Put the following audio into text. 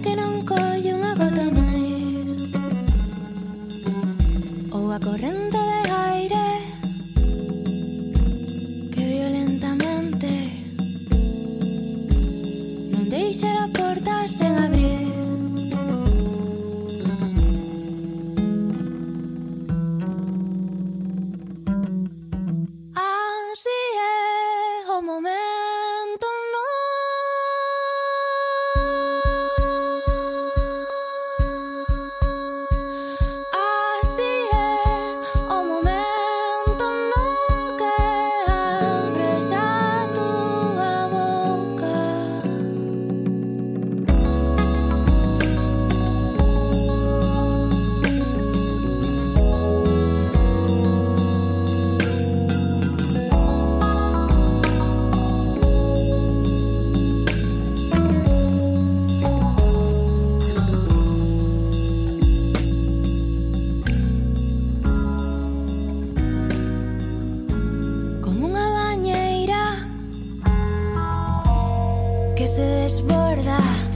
que non colle unha gota máis, ou a corrente de aire que violentamente non deixa a porta sen abrir. Así é o momento, non? Así é o momento no que abres a túa boca. Como unha bañeira que se desborda